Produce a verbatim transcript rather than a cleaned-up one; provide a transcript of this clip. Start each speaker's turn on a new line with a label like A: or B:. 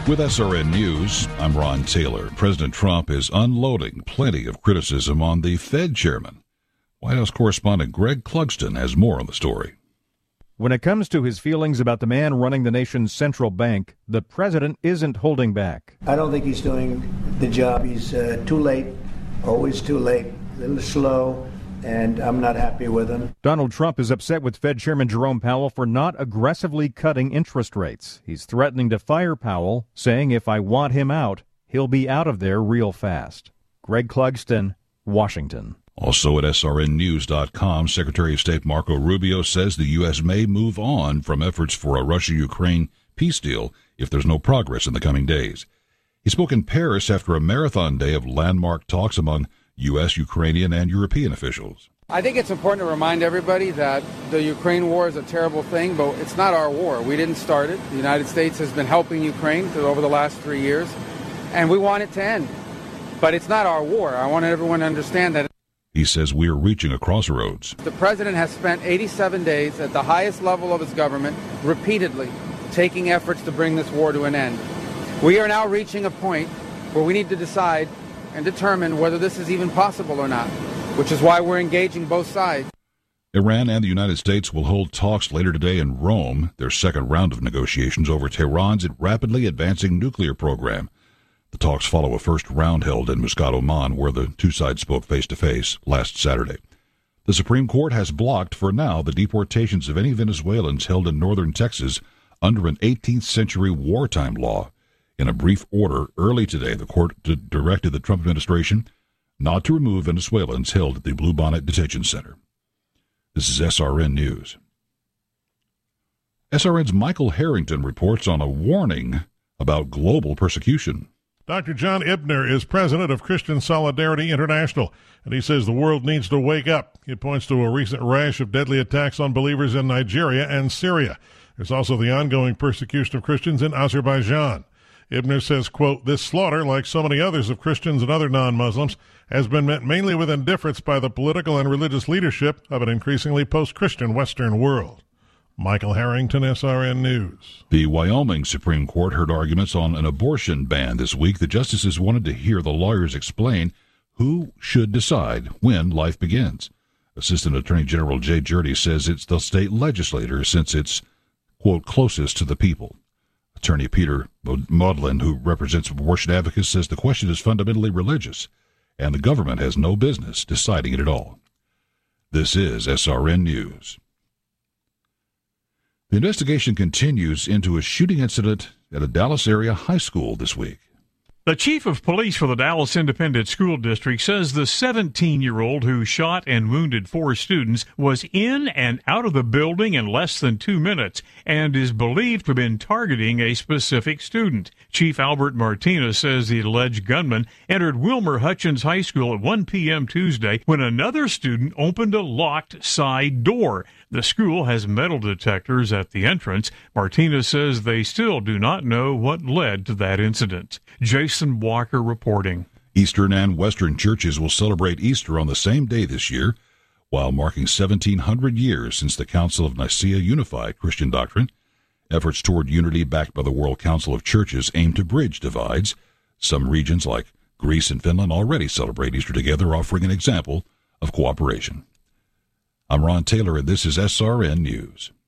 A: With S R N News, I'm Ron Taylor. President Trump is unloading plenty of criticism on the Fed chairman. White House correspondent Greg Clugston has more on the story.
B: When it comes to his feelings about the man running the nation's central bank, the president isn't holding back.
C: I don't think he's doing the job. He's uh, too late, always too late, a little slow, and I'm not happy with him.
B: Donald Trump is upset with Fed Chairman Jerome Powell for not aggressively cutting interest rates. He's threatening to fire Powell, saying if I want him out, he'll be out of there real fast. Greg Clugston, Washington.
A: Also at S R N news dot com, Secretary of State Marco Rubio says the U S may move on from efforts for a Russia-Ukraine peace deal if there's no progress in the coming days. He spoke in Paris after a marathon day of landmark talks among U S, Ukrainian, and European officials.
D: I think it's important to remind everybody that the Ukraine war is a terrible thing, but it's not our war. We didn't start it. The United States has been helping Ukraine through, over the last three years, and we want it to end. But it's not our war. I want everyone to understand that.
A: He says we are reaching a crossroads.
D: The president has spent eighty-seven days at the highest level of his government, repeatedly taking efforts to bring this war to an end. We are now reaching a point where we need to decide and determine whether this is even possible or not, which is why we're engaging both sides.
A: Iran and the United States will hold talks later today in Rome, their second round of negotiations over Tehran's rapidly advancing nuclear program. The talks follow a first round held in Muscat, Oman, where the two sides spoke face-to-face last Saturday. The Supreme Court has blocked, for now, the deportations of any Venezuelans held in northern Texas under an eighteenth century wartime law. In a brief order early today, the court d- directed the Trump administration not to remove Venezuelans held at the Bluebonnet Detention Center. This is S R N News. S R N's Michael Harrington reports on a warning about global persecution.
E: Doctor John Ibner is president of Christian Solidarity International, and he says the world needs to wake up. He points to a recent rash of deadly attacks on believers in Nigeria and Syria. There's also the ongoing persecution of Christians in Azerbaijan. Ibner says, quote, this slaughter, like so many others of Christians and other non-Muslims, has been met mainly with indifference by the political and religious leadership of an increasingly post-Christian Western world. Michael Harrington, S R N News.
A: The Wyoming Supreme Court heard arguments on an abortion ban this week. The justices wanted to hear the lawyers explain who should decide when life begins. Assistant Attorney General Jay Jurdy says it's the state legislature since it's, quote, closest to the people. Attorney Peter Maudlin, who represents abortion advocates, says the question is fundamentally religious, and the government has no business deciding it at all. This is S R N News. The investigation continues into a shooting incident at a Dallas area high school this week.
F: The chief of police for the Dallas Independent School District says the seventeen-year-old who shot and wounded four students was in and out of the building in less than two minutes and is believed to have been targeting a specific student. Chief Albert Martinez says the alleged gunman entered Wilmer Hutchins High School at one p.m. Tuesday when another student opened a locked side door. The school has metal detectors at the entrance. Martinez says they still do not know what led to that incident. Jason Walker reporting.
A: Eastern and Western churches will celebrate Easter on the same day this year, while marking seventeen hundred years since the Council of Nicaea unified Christian doctrine. Efforts toward unity backed by the World Council of Churches aim to bridge divides. Some regions like Greece and Finland already celebrate Easter together, offering an example of cooperation. I'm Ron Taylor, and this is S R N News.